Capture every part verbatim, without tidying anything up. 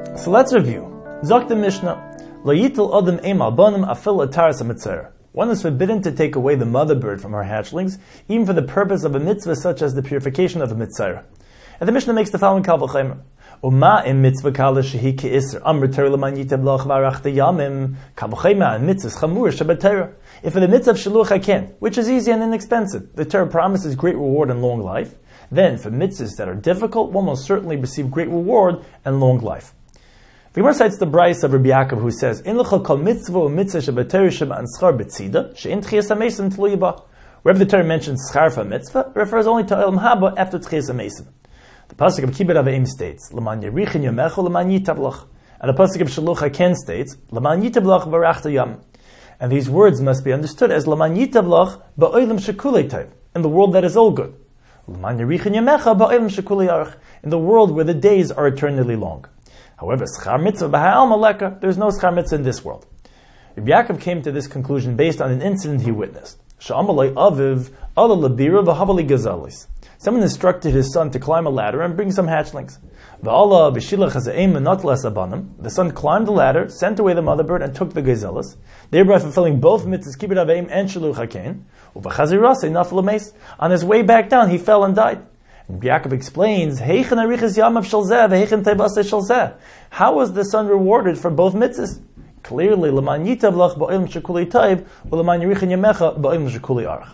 So let's review. Zok the Mishnah, Lo yitel adam eim al banim afil ataras ha-mitzayra. One is forbidden to take away the mother bird from her hatchlings, even for the purpose of a mitzvah such as the purification of a mitzayra. And the Mishnah makes the following kal v'chaymer. Uma im mitzvah kala shehi ke'isr amr ter l'man yitab loch v'arachta yamim kal v'chaymer and mitzvahs chamur shabatayra. If for the mitzvah of shiluach haken, which is easy and inexpensive, the Torah promises great reward and long life, then for mitzvahs that are difficult, one will certainly receive great reward and long life. The Gemara cites the Bryce of Rabbi Yaakov, who says, "In l'chol kol mitzvah u mitzvah shabatayra sheba an schar betzida she'in tchias hamesim tlu yiba." Wherever the Torah mentions schar for mitzvah, it refers only to elam haba after tchias hamesim. The pasuk of Kibbutz Avim states, "L'man yerichin yomecho l'man yitablach," and the pasuk of Shiluach Haken states, "L'man yitablach v'arachta yam." And these words must be understood as "L'man yitablach ba'olam shekulei tov," in the world that is all good. "L'man yerichin yomecha ba'olam shekulei arach," in the world where the days are eternally long. However, schar mitzvah b'ha'alma leka, there is no schar mitzvah in this world. Rabbi Yaakov came to this conclusion based on an incident he witnessed. Sha'amalei aviv ala labira v'havali gazalis. Someone instructed his son to climb a ladder and bring some hatchlings. V'ala b'shilach haza'im menatlas abanim. The son climbed the ladder, sent away the mother bird, and took the gazelas, thereby fulfilling both mitzvahs kibbutz avim and shiluach haken. Uv'chazirasei nafal meis. On his way back down, he fell and died. And Yaakov explains, Heichen arichas yamav shel zeh v'heichen tevasei shel zeh. How was the son rewarded for both mitzvahs? Clearly, l'man yitav lach ba'olam shekuli tayv, u'leman yerichin yamecha ba'olam shekuli arach.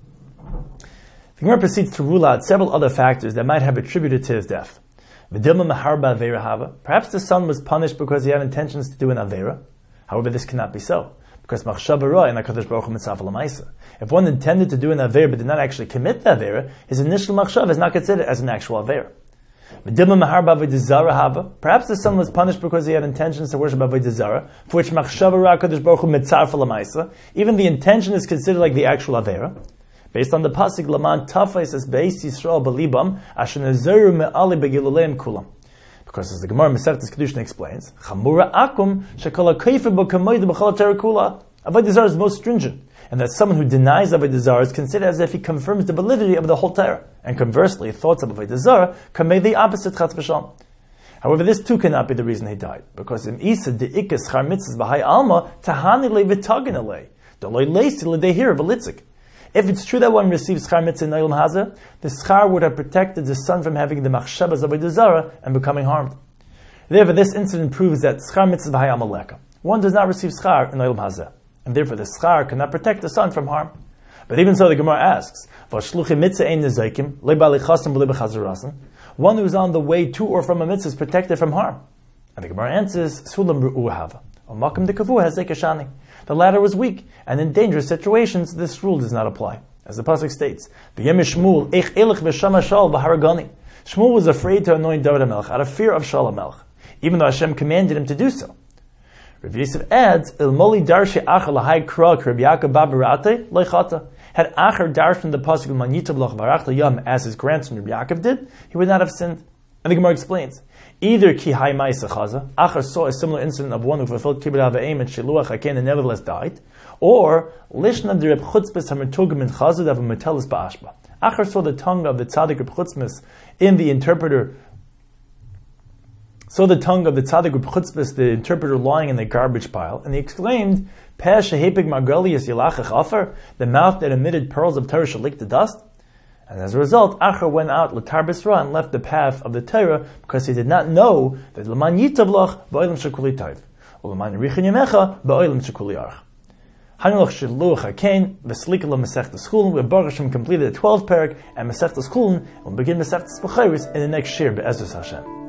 The Gemara proceeds to rule out several other factors that might have attributed to his death. V'dilma meharba avera hava. Perhaps the son was punished because he had intentions to do an avera. However, this cannot be so, because machshava ra in HaKadosh Baruch Hu mitzvah l'maisa. If one intended to do an avera but did not actually commit the avera, his initial machshava is not considered as an actual avera. V'dilma meharba avodah zara hava. Perhaps the son was punished because he had intentions to worship avodah zara, for which machshava ra HaKadosh Baruch Hu mitzvah l'maisa. Even the intention is considered like the actual avera. Based on the pasuk Laman Tafais as Beis Yisrael Balibam Asher Nazaru Me'ali Begiluleim Kulam. Because as the Gemara Masechtas Kedushin explains, Chamura Akum Shekala Keifer B'Kamoid B'Chal Torah Kula. Avodah Zarah is most stringent, and that someone who denies Avodah Zarah is considered as if he confirms the validity of the whole Torah. And conversely, thoughts of Avodah Zarah can make the opposite Chatz V'Shalom. However, this too cannot be the reason he died, because in Isa the Ikkas Char Mitzvahs B'Hai Alma Tahani Le V'Tagin Ale D'Loi Leisi L'Dehir V'Litzik. If it's true that one receives schar mitzvah in Olam Hazeh, the schar would have protected the son from having the machshavas of Avodah Zarah and becoming harmed. Therefore, this incident proves that schar mitzvah b'hai amaleka. One does not receive schar in Olam Hazeh, and therefore the schar cannot protect the son from harm. But even so, the Gemara asks, one who is on the way to or from a mitzvah is protected from harm. And the Gemara answers, Sulam ru'u hava. Makam de kavu has zekashani. The ladder was weak, and in dangerous situations, this rule does not apply. As the pasuk states, Shmuel Shmuel was afraid to anoint David HaMelech out of fear of Shaul HaMelech, even though Hashem commanded him to do so. Rav Yosef adds, Ilmoli darshe acher lahai kra Rabbi Yaakov babarate leichata. Had Acher darshan the pasuk man yitav lach varachta yam as his grandson Rabbi Yaakov did, he would not have sinned. And the Gemara explains, either ki hai ma'isa chaza, Acher saw a similar incident of one who fulfilled kibbutz avim and shiluach haken and nevertheless died, or lishna de Reb Chutzpis hamertugim in chaza dav metelis ba'ashba. Acher saw the tongue of the tzaddik Reb Chutzpis in the interpreter, saw the tongue of the tzaddik Reb Chutzpis, the interpreter, lying in the garbage pile, and he exclaimed, Peh shehepig margalius yilachach afer, the mouth that emitted pearls of Torah shall lick the dust. And as a result, Acher went out l'tar b'sra and left the path of the Torah because he did not know that l'man yitav lach ba'olam shekuli tayv, u'leman yerichin yamecha ba'olam shekuli arach. Hanulach shiluach haken v'slika l'Masechtas Chulin. We Baruch Hashem completed the twelfth parak and Masechtas Chulin. We'll begin Masechtas Bechoros in the next shir be'ezus Hashem.